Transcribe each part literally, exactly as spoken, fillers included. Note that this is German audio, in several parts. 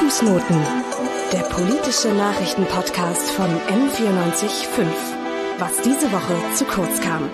Fußnoten, der politische Nachrichtenpodcast von M vierundneunzig Komma fünf. Was diese Woche zu kurz kam.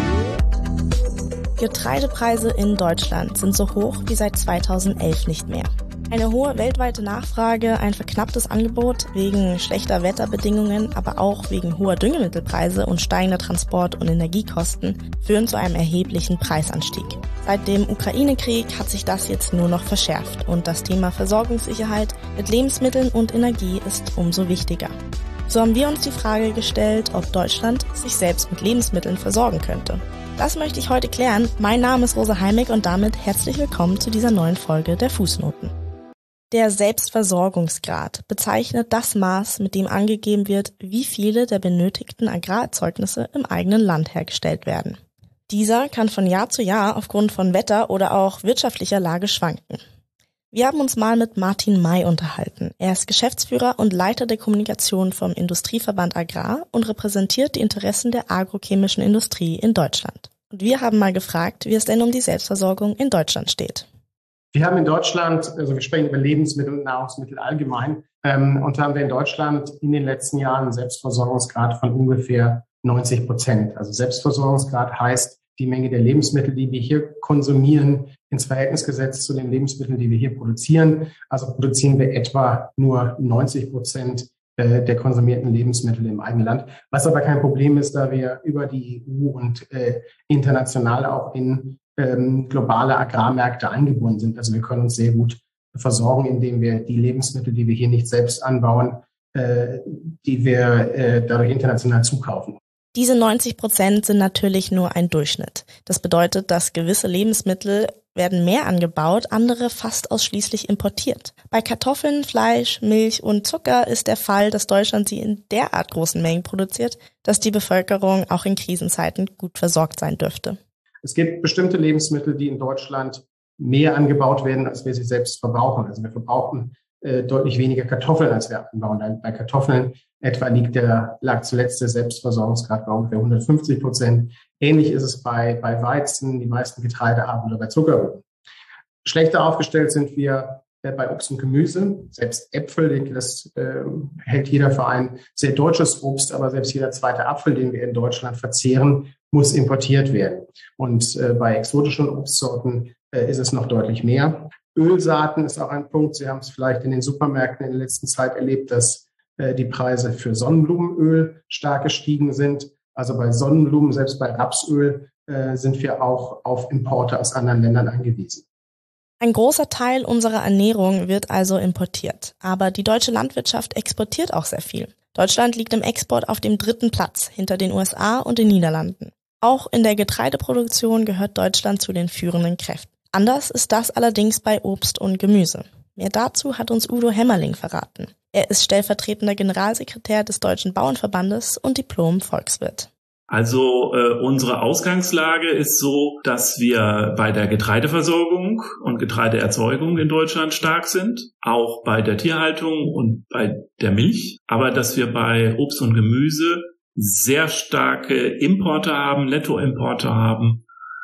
Getreidepreise in Deutschland sind so hoch wie seit zweitausendelf nicht mehr. Eine hohe weltweite Nachfrage, ein verknapptes Angebot wegen schlechter Wetterbedingungen, aber auch wegen hoher Düngemittelpreise und steigender Transport- und Energiekosten führen zu einem erheblichen Preisanstieg. Seit dem Ukraine-Krieg hat sich das jetzt nur noch verschärft und das Thema Versorgungssicherheit mit Lebensmitteln und Energie ist umso wichtiger. So haben wir uns die Frage gestellt, ob Deutschland sich selbst mit Lebensmitteln versorgen könnte. Das möchte ich heute klären. Mein Name ist Rosa Heimig und damit herzlich willkommen zu dieser neuen Folge der Fußnoten. Der Selbstversorgungsgrad bezeichnet das Maß, mit dem angegeben wird, wie viele der benötigten Agrarerzeugnisse im eigenen Land hergestellt werden. Dieser kann von Jahr zu Jahr aufgrund von Wetter oder auch wirtschaftlicher Lage schwanken. Wir haben uns mal mit Martin May unterhalten. Er ist Geschäftsführer und Leiter der Kommunikation vom Industrieverband Agrar und repräsentiert die Interessen der agrochemischen Industrie in Deutschland. Und wir haben mal gefragt, wie es denn um die Selbstversorgung in Deutschland steht. Wir haben in Deutschland, also wir sprechen über Lebensmittel und Nahrungsmittel allgemein, ähm, und haben wir in Deutschland in den letzten Jahren einen Selbstversorgungsgrad von ungefähr neunzig Prozent. Also Selbstversorgungsgrad heißt, die Menge der Lebensmittel, die wir hier konsumieren, ins Verhältnis gesetzt zu den Lebensmitteln, die wir hier produzieren. Also produzieren wir etwa nur neunzig Prozent der konsumierten Lebensmittel im eigenen Land. Was aber kein Problem ist, da wir über die E U und äh, international auch in ähm, globale Agrarmärkte eingebunden sind. Also wir können uns sehr gut versorgen, indem wir die Lebensmittel, die wir hier nicht selbst anbauen, äh, die wir äh, dadurch international zukaufen. Diese neunzig Prozent sind natürlich nur ein Durchschnitt. Das bedeutet, dass gewisse Lebensmittel werden mehr angebaut, andere fast ausschließlich importiert. Bei Kartoffeln, Fleisch, Milch und Zucker ist der Fall, dass Deutschland sie in derart großen Mengen produziert, dass die Bevölkerung auch in Krisenzeiten gut versorgt sein dürfte. Es gibt bestimmte Lebensmittel, die in Deutschland mehr angebaut werden, als wir sie selbst verbrauchen. Also wir verbrauchen äh, deutlich weniger Kartoffeln, als wir anbauen. Bei Kartoffeln etwa liegt der, lag zuletzt der Selbstversorgungsgrad bei ungefähr hundertfünfzig Prozent. Ähnlich ist es bei, bei Weizen, die meisten Getreidearten oder bei Zuckerrüben. Schlechter aufgestellt sind wir äh, bei Obst und Gemüse. Selbst Äpfel, denke, das äh, hält jeder für ein sehr deutsches Obst, aber selbst jeder zweite Apfel, den wir in Deutschland verzehren, muss importiert werden. Und äh, bei exotischen Obstsorten äh, ist es noch deutlich mehr. Ölsaaten ist auch ein Punkt. Sie haben es vielleicht in den Supermärkten in der letzten Zeit erlebt, dass die Preise für Sonnenblumenöl stark gestiegen sind. Also bei Sonnenblumen, selbst bei Rapsöl, äh, sind wir auch auf Importe aus anderen Ländern angewiesen. Ein großer Teil unserer Ernährung wird also importiert. Aber die deutsche Landwirtschaft exportiert auch sehr viel. Deutschland liegt im Export auf dem dritten Platz, hinter den U S A und den Niederlanden. Auch in der Getreideproduktion gehört Deutschland zu den führenden Kräften. Anders ist das allerdings bei Obst und Gemüse. Mehr dazu hat uns Udo Hämmerling verraten. Er ist stellvertretender Generalsekretär des Deutschen Bauernverbandes und Diplom-Volkswirt. Also äh, unsere Ausgangslage ist so, dass wir bei der Getreideversorgung und Getreideerzeugung in Deutschland stark sind, auch bei der Tierhaltung und bei der Milch, aber dass wir bei Obst und Gemüse sehr starke Importe haben, Nettoimporte haben.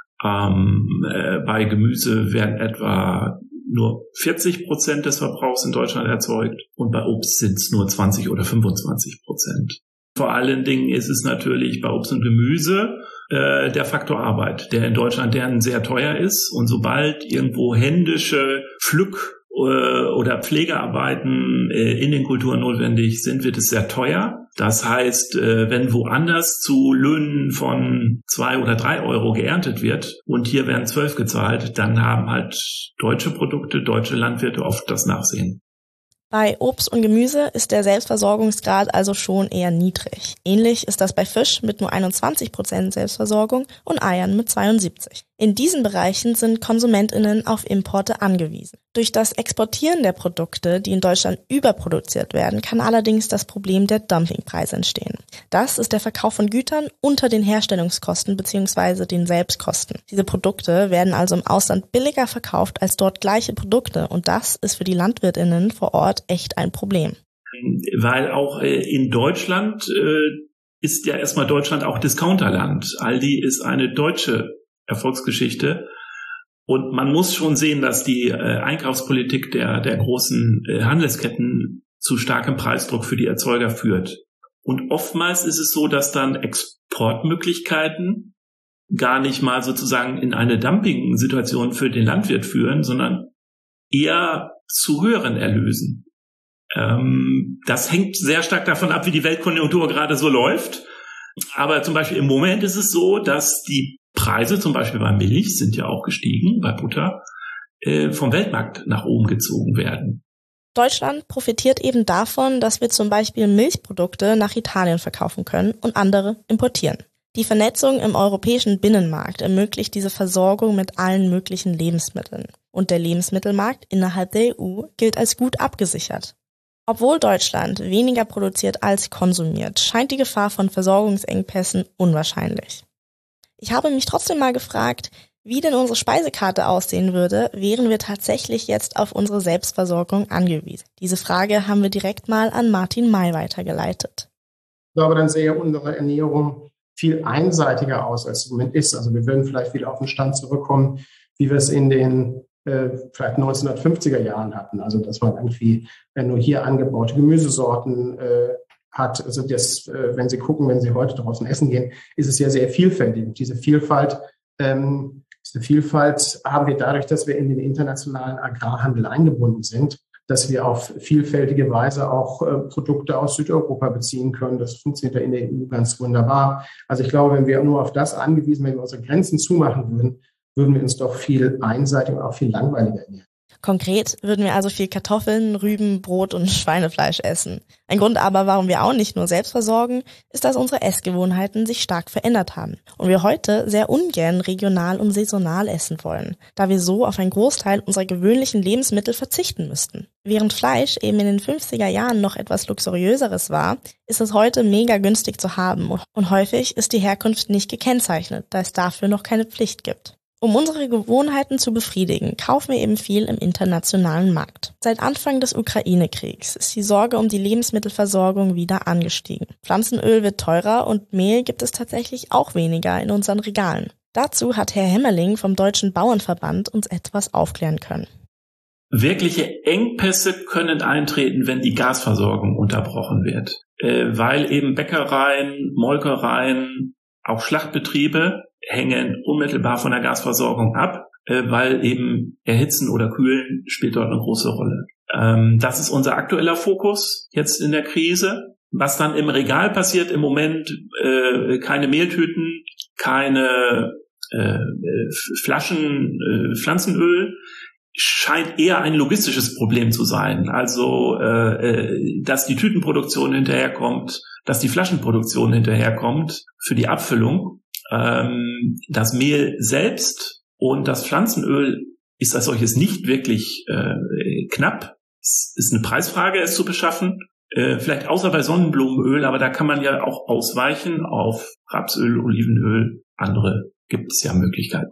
Ähm, äh, bei Gemüse werden etwa nur vierzig Prozent des Verbrauchs in Deutschland erzeugt und bei Obst sind es nur zwanzig oder fünfundzwanzig Prozent. Vor allen Dingen ist es natürlich bei Obst und Gemüse äh, der Faktor Arbeit, der in Deutschland deren sehr teuer ist. Und sobald irgendwo händische Pflück- äh, oder Pflegearbeiten äh, in den Kulturen notwendig sind, wird es sehr teuer. Das heißt, wenn woanders zu Löhnen von zwei oder drei Euro geerntet wird und hier werden zwölf gezahlt, dann haben halt deutsche Produkte, deutsche Landwirte oft das Nachsehen. Bei Obst und Gemüse ist der Selbstversorgungsgrad also schon eher niedrig. Ähnlich ist das bei Fisch mit nur einundzwanzig Prozent Selbstversorgung und Eiern mit zweiundsiebzig. In diesen Bereichen sind KonsumentInnen auf Importe angewiesen. Durch das Exportieren der Produkte, die in Deutschland überproduziert werden, kann allerdings das Problem der Dumpingpreise entstehen. Das ist der Verkauf von Gütern unter den Herstellungskosten bzw. den Selbstkosten. Diese Produkte werden also im Ausland billiger verkauft als dort gleiche Produkte und das ist für die LandwirtInnen vor Ort echt ein Problem. Weil auch in Deutschland äh, ist ja erstmal Deutschland auch Discounterland. Aldi ist eine deutsche Erfolgsgeschichte Und man muss schon sehen, dass die äh, Einkaufspolitik der, der großen äh, Handelsketten zu starkem Preisdruck für die Erzeuger führt. Und oftmals ist es so, dass dann Exportmöglichkeiten gar nicht mal sozusagen in eine Dumping-Situation für den Landwirt führen, sondern eher zu höheren Erlösen. Ähm, das hängt sehr stark davon ab, wie die Weltkonjunktur gerade so läuft. Aber zum Beispiel im Moment ist es so, dass die Preise zum Beispiel bei Milch sind ja auch gestiegen, bei Butter, äh, vom Weltmarkt nach oben gezogen werden. Deutschland profitiert eben davon, dass wir zum Beispiel Milchprodukte nach Italien verkaufen können und andere importieren. Die Vernetzung im europäischen Binnenmarkt ermöglicht diese Versorgung mit allen möglichen Lebensmitteln. Und der Lebensmittelmarkt innerhalb der E U gilt als gut abgesichert. Obwohl Deutschland weniger produziert als konsumiert, scheint die Gefahr von Versorgungsengpässen unwahrscheinlich. Ich habe mich trotzdem mal gefragt, wie denn unsere Speisekarte aussehen würde, wären wir tatsächlich jetzt auf unsere Selbstversorgung angewiesen. Diese Frage haben wir direkt mal an Martin May weitergeleitet. Ich glaube, dann sähe unsere Ernährung viel einseitiger aus, als es im Moment ist. Also wir würden vielleicht wieder auf den Stand zurückkommen, wie wir es in den äh, vielleicht neunzehnhundertfünfziger Jahren hatten. Also dass man irgendwie äh, nur hier angebaute Gemüsesorten äh, hat. Also das, äh, wenn Sie gucken, wenn Sie heute draußen essen gehen, ist es ja sehr vielfältig. Und diese Vielfalt ähm, Diese Vielfalt haben wir dadurch, dass wir in den internationalen Agrarhandel eingebunden sind, dass wir auf vielfältige Weise auch äh, Produkte aus Südeuropa beziehen können. Das funktioniert ja in der E U ganz wunderbar. Also ich glaube, wenn wir nur auf das angewiesen, wenn wir unsere Grenzen zumachen würden, würden wir uns doch viel einseitiger und auch viel langweiliger ernähren. Konkret würden wir also viel Kartoffeln, Rüben, Brot und Schweinefleisch essen. Ein Grund aber, warum wir auch nicht nur selbst versorgen, ist, dass unsere Essgewohnheiten sich stark verändert haben und wir heute sehr ungern regional und saisonal essen wollen, da wir so auf einen Großteil unserer gewöhnlichen Lebensmittel verzichten müssten. Während Fleisch eben in den fünfziger Jahren noch etwas Luxuriöseres war, ist es heute mega günstig zu haben und häufig ist die Herkunft nicht gekennzeichnet, da es dafür noch keine Pflicht gibt. Um unsere Gewohnheiten zu befriedigen, kaufen wir eben viel im internationalen Markt. Seit Anfang des Ukraine-Kriegs ist die Sorge um die Lebensmittelversorgung wieder angestiegen. Pflanzenöl wird teurer und Mehl gibt es tatsächlich auch weniger in unseren Regalen. Dazu hat Herr Hemmerling vom Deutschen Bauernverband uns etwas aufklären können. Wirkliche Engpässe können eintreten, wenn die Gasversorgung unterbrochen wird, äh, weil eben Bäckereien, Molkereien, auch Schlachtbetriebe hängen unmittelbar von der Gasversorgung ab, äh, weil eben Erhitzen oder Kühlen spielt dort eine große Rolle. Ähm, das ist unser aktueller Fokus jetzt in der Krise. Was dann im Regal passiert im Moment, äh, keine Mehltüten, keine äh, Flaschen äh, Pflanzenöl, scheint eher ein logistisches Problem zu sein. Also, äh, dass die Tütenproduktion hinterherkommt, dass die Flaschenproduktion hinterherkommt für die Abfüllung. Ähm, das Mehl selbst und das Pflanzenöl ist als solches nicht wirklich äh, knapp. Es ist eine Preisfrage, es zu beschaffen. Äh, vielleicht außer bei Sonnenblumenöl, aber da kann man ja auch ausweichen auf Rapsöl, Olivenöl. Andere gibt es ja Möglichkeiten.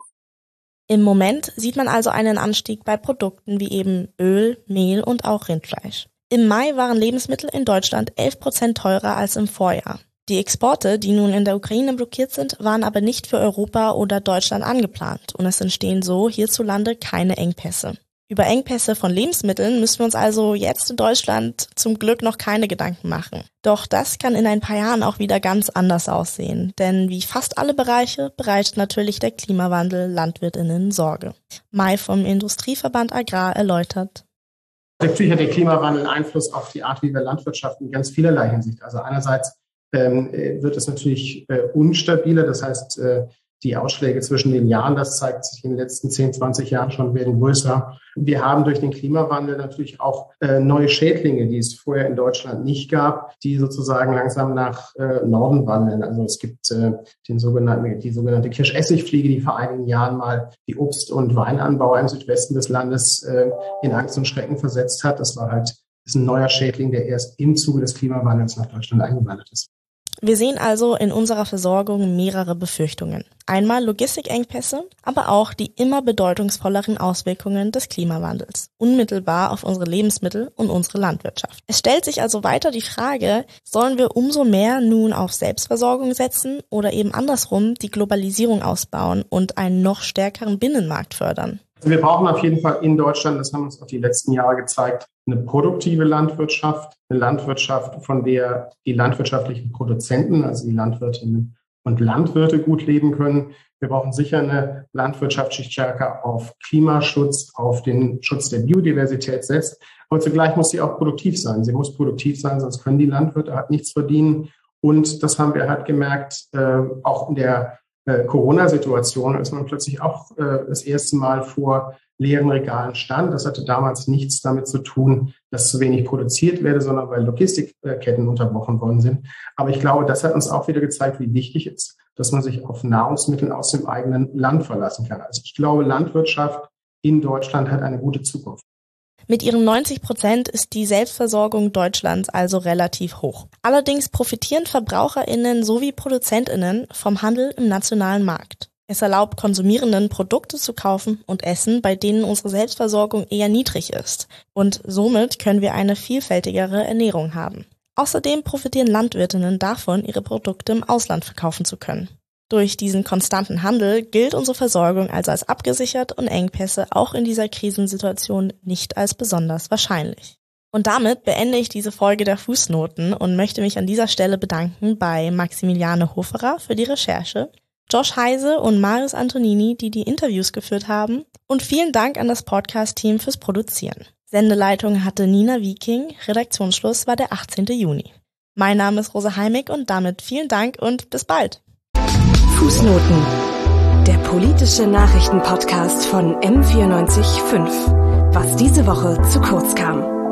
Im Moment sieht man also einen Anstieg bei Produkten wie eben Öl, Mehl und auch Rindfleisch. Im Mai waren Lebensmittel in Deutschland elf Prozent teurer als im Vorjahr. Die Exporte, die nun in der Ukraine blockiert sind, waren aber nicht für Europa oder Deutschland angeplant und es entstehen so hierzulande keine Engpässe. Über Engpässe von Lebensmitteln müssen wir uns also jetzt in Deutschland zum Glück noch keine Gedanken machen. Doch das kann in ein paar Jahren auch wieder ganz anders aussehen, denn wie fast alle Bereiche bereitet natürlich der Klimawandel LandwirtInnen Sorge. May vom Industrieverband Agrar erläutert. Natürlich hat der Klimawandel Einfluss auf die Art, wie wir landwirtschaften, in ganz vielerlei Hinsicht. Also einerseits ähm, wird es natürlich äh, unstabiler, das heißt, äh, die Ausschläge zwischen den Jahren, das zeigt sich in den letzten zehn, zwanzig Jahren schon, werden größer. Wir haben durch den Klimawandel natürlich auch äh, neue Schädlinge, die es vorher in Deutschland nicht gab, die sozusagen langsam nach äh, Norden wandeln. Also es gibt äh, den sogenannten, die sogenannte Kirschessigfliege, die vor einigen Jahren mal die Obst- und Weinanbauer im Südwesten des Landes äh, in Angst und Schrecken versetzt hat. Das war halt das ist ein neuer Schädling, der erst im Zuge des Klimawandels nach Deutschland eingewandert ist. Wir sehen also in unserer Versorgung mehrere Befürchtungen. Einmal Logistikengpässe, aber auch die immer bedeutungsvolleren Auswirkungen des Klimawandels, unmittelbar auf unsere Lebensmittel und unsere Landwirtschaft. Es stellt sich also weiter die Frage, sollen wir umso mehr nun auf Selbstversorgung setzen oder eben andersrum die Globalisierung ausbauen und einen noch stärkeren Binnenmarkt fördern? Wir brauchen auf jeden Fall in Deutschland, das haben uns auch die letzten Jahre gezeigt, eine produktive Landwirtschaft, eine Landwirtschaft, von der die landwirtschaftlichen Produzenten, also die Landwirtinnen und Landwirte gut leben können. Wir brauchen sicher eine Landwirtschaft, die stärker auf Klimaschutz, auf den Schutz der Biodiversität setzt. Aber zugleich muss sie auch produktiv sein. Sie muss produktiv sein, sonst können die Landwirte halt nichts verdienen. Und das haben wir halt gemerkt, äh, auch in der äh, Corona-Situation, als man plötzlich auch äh, das erste Mal vor leeren Regalen stand. Das hatte damals nichts damit zu tun, dass zu wenig produziert werde, sondern weil Logistikketten unterbrochen worden sind. Aber ich glaube, das hat uns auch wieder gezeigt, wie wichtig es ist, dass man sich auf Nahrungsmittel aus dem eigenen Land verlassen kann. Also ich glaube, Landwirtschaft in Deutschland hat eine gute Zukunft. Mit ihren neunzig Prozent ist die Selbstversorgung Deutschlands also relativ hoch. Allerdings profitieren VerbraucherInnen sowie ProduzentInnen vom Handel im nationalen Markt. Es erlaubt Konsumierenden, Produkte zu kaufen und essen, bei denen unsere Selbstversorgung eher niedrig ist. Und somit können wir eine vielfältigere Ernährung haben. Außerdem profitieren Landwirtinnen davon, ihre Produkte im Ausland verkaufen zu können. Durch diesen konstanten Handel gilt unsere Versorgung also als abgesichert und Engpässe auch in dieser Krisensituation nicht als besonders wahrscheinlich. Und damit beende ich diese Folge der Fußnoten und möchte mich an dieser Stelle bedanken bei Maximiliane Hoferer für die Recherche, Josh Heise und Marius Antonini, die die Interviews geführt haben, und vielen Dank an das Podcast-Team fürs Produzieren. Sendeleitung hatte Nina Wieking, Redaktionsschluss war der achtzehnten Juni. Mein Name ist Rosa Heimig und damit vielen Dank und bis bald. Fußnoten, der politische Nachrichtenpodcast von M vierundneunzig Komma fünf. Was diese Woche zu kurz kam.